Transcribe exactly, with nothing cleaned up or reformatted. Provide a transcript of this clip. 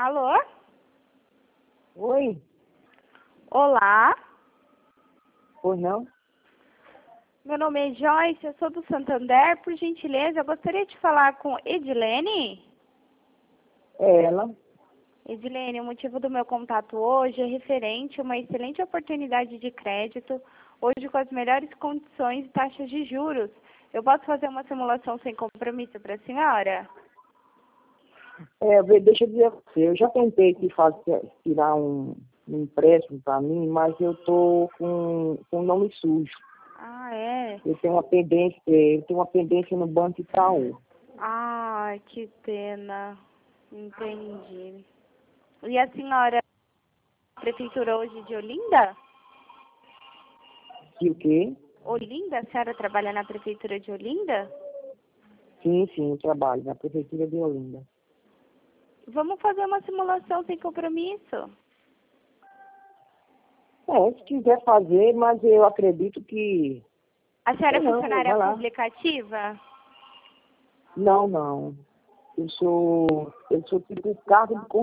Alô? Oi? Olá, Pois não? meu nome é Joyce, eu sou do Santander. Por gentileza, eu gostaria de falar com Edilene. É ela. Edilene, o motivo do meu contato hoje é referente a uma excelente oportunidade de crédito, hoje com as melhores condições e taxas de juros. Eu posso fazer uma simulação sem compromisso para a senhora? É, vê, deixa eu dizer a você, eu já tentei aqui fazer, tirar um, um empréstimo para mim, mas eu tô com com o nome sujo. Ah, é? Eu tenho uma pendência, eu tenho uma pendência no Banco Itaú. Ai, que pena. Entendi. E a senhora, prefeitura hoje de Olinda? E o quê? Olinda? A senhora trabalha na prefeitura de Olinda? Sim, sim, eu trabalho na Prefeitura de Olinda. Vamos fazer uma simulação sem compromisso. É, se quiser fazer, mas eu acredito que... A senhora é Não, funcionária vai lá. pública ativa? Não, não. Eu sou, eu sou tipo cargo de